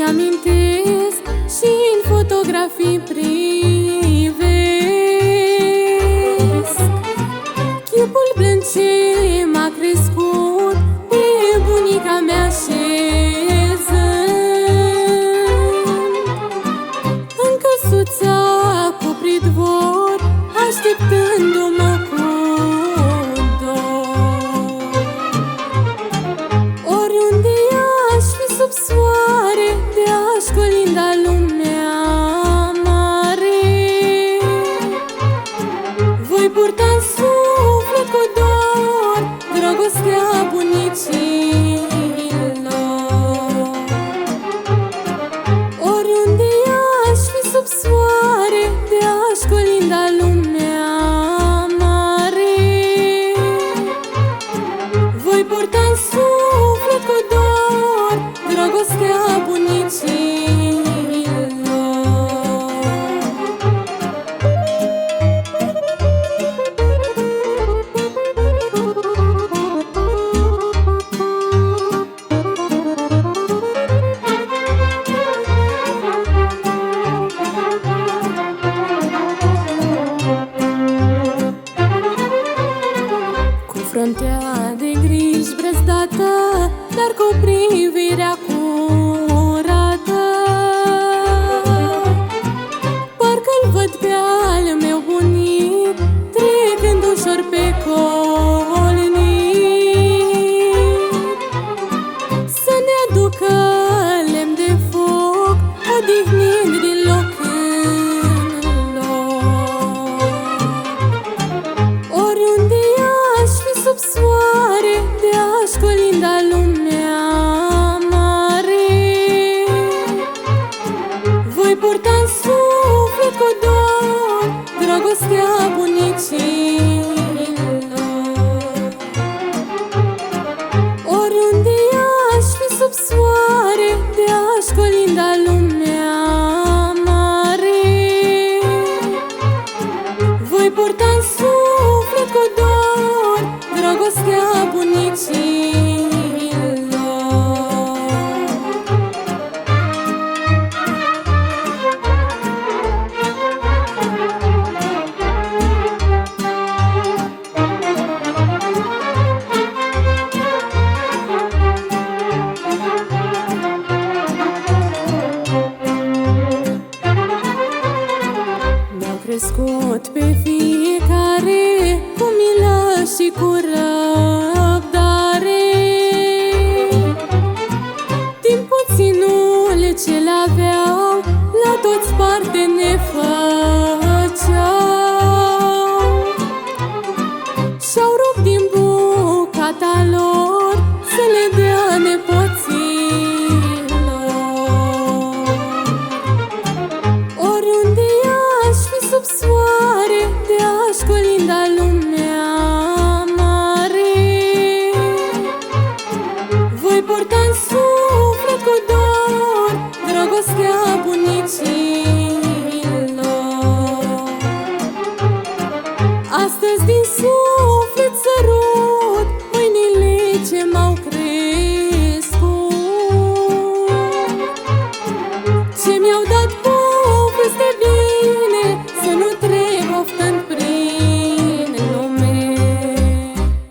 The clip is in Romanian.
amintesc și în fotografii privesc chipul blând ce m-a crescut pe bunica mea șezând în căsuța cu pridvor, așteptându-mă cu dor. Oriunde aș fi sub soare, de-aș colinda lumea mare, voi purta în suflet cu dor dragostea bunicilor. Oriunde aș fi sub soare, de-aș colinda lumea mare, voi purta în suflet cu dor dragostea bunicilor. Fruntea de griji brăzdată, dar cu privirea curată, parcă-l văd pe al meu bunic trecând ușor pe colnic, să ne aducă lemn de foc, odihnind din loc în loc. Oriunde aș fi sub soare, de-aș colinda lumea mare, voi purta în suflet cu dor dragostea bunicilor. Oriunde aș fi sub soare, de-aș colinda lumea mare, voi purta în suflet cu dor dragostea bunicilor. Mi-au crescut pe fiecare cu milă și cu răbdare, din puținul ce l-aveau, la toți parte ne făceau. Și-au rupt din bucata lor să le dea nepoților. Oriunde aș fi sub soare, de-aș colinda lumea mare, voi purta în suflet cu dor dragostea bunicilor. Astăzi din suflet sărut mâinile ce m-au crescut, ce mi-au dat